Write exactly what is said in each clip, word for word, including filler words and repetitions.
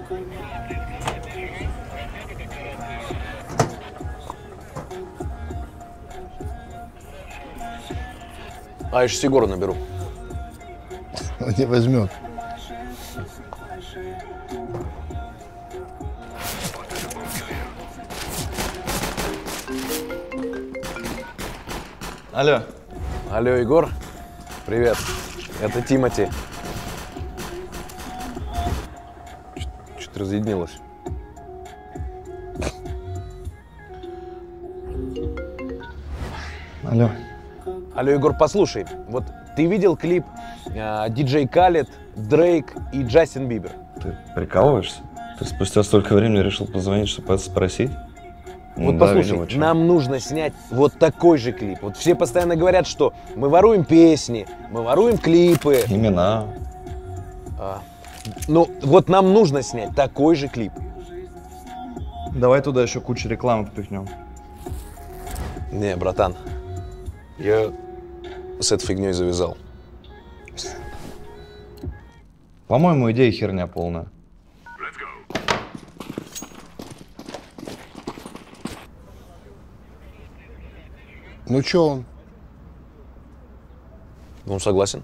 А еще Сигура наберу. Он не возьмет. Алло. Алло, Егор. Привет. Это Тимати. Что-то разъединилось. Алло. Алло, Егор, послушай. Вот ты видел клип э, диджей Khaled, Дрейк и Джастин Бибер? Ты прикалываешься? Ты спустя столько времени решил позвонить, чтобы это спросить? Вот ну, послушай, да, видимо, нам нужно снять вот такой же клип. Вот все постоянно говорят, что мы воруем песни, мы воруем клипы. Имена. А, ну, вот нам нужно снять такой же клип. Давай туда еще кучу рекламы впихнем. Не, братан, я с этой фигней завязал. По-моему, идея херня полная. Ну чё он? Он согласен.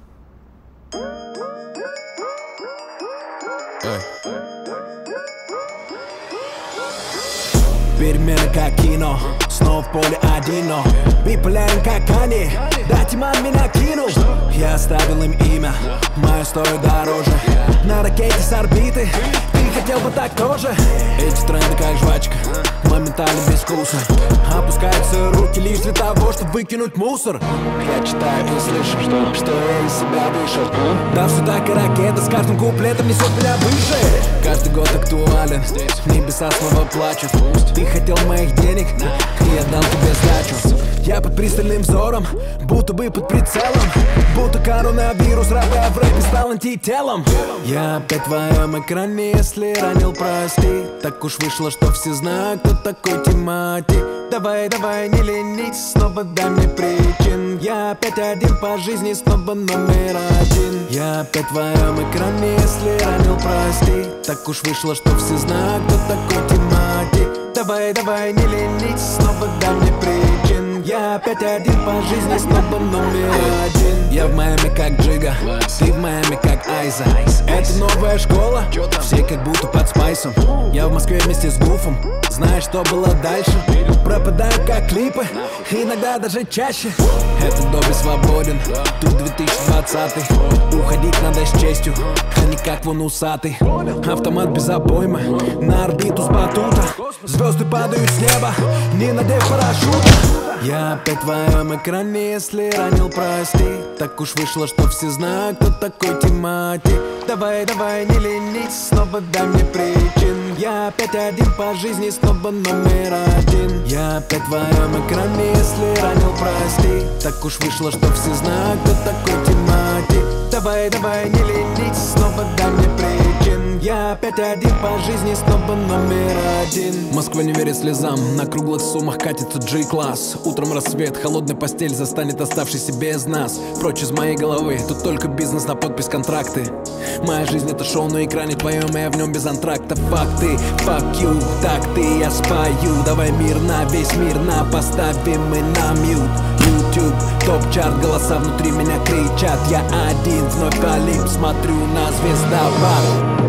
Перемена как кино, снова в поле один, но биполярен как они. Дайте мам меня кинул. Я оставил им имя, мое стоит дороже. На ракете с орбиты, ты хотел бы так тоже. Эти тренды как жвачка, моментально без вкуса. Опускаются руки лишь для того, чтобы выкинуть мусор. Я читаю и слышу, что, что я из себя вышел. Да все так и ракета с каждым куплетом несет меня выше. Каждый год актуален, небеса снова плачут. Ты хотел моих денег, и я дал тебе сдачу. Я под пристальным взором, будто бы под прицелом. Будто коронавирус, рэпа в рэпе стал антителом. Я опять в твоем экране, если ранил, прости. Так уж вышло, что все знают, кто такой Тимати. Давай, давай, не ленись, снова дай мне причин. Я опять один по жизни, снова номер один. Я опять в твоем экране, если ранил, прости. Так уж вышло, что все знают, кто такой Тимати. Давай, давай, не ленись, снова дай мне причин. Я опять один по жизни, снова номер один. Я в Майами как Джига, ты в Майами как Айза. Это новая школа, все как будто под спайсом. Я в Москве вместе с Гуфом, знаешь, что было дальше? Пропадаю как клипы, иногда даже чаще. Этот доби свободен, тут две тысячи двадцатый. Уходить надо с честью, а не как вон усатый. Автомат без обоймы, на орбиту с батута. Звезды падают с неба, не надев парашюта. Я опять в твоем экране, если ранил, прости. Так уж вышло, что все знают, кто такой Тимати. Давай, давай, не ленись, снова дай мне причин. Я опять один по жизни, снова номер один. Я опять в твоем экране, если ранил, прости. Так уж вышло, что все знают, кто такой Тимати. Давай, давай, не ленись, снова дай мне причин. Я опять один по жизни, снова номер один. Москва не верит слезам, на круглых суммах катится G-класс. Утром рассвет, холодная постель застанет оставшийся без нас. Прочь из моей головы, тут только бизнес на подпись контракты. Моя жизнь это шоу на экране твоем, и я в нем без антракта. Факты, fuck you, так ты, я спою. Давай мир на весь мир, на поставим мы на мьют. YouTube, топ-чарт, голоса внутри меня кричат. Я один, вновь Олимп, смотрю на звездопад.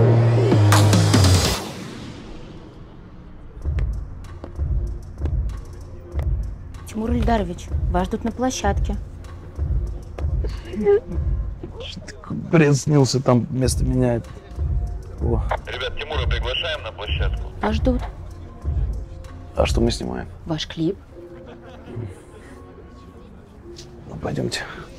Тимур Ильдарович, вас ждут на площадке. Бред снился, там вместо меня. О. Ребят, Тимура приглашаем на площадку. Вас ждут. А что мы снимаем? Ваш клип. Ну, пойдемте.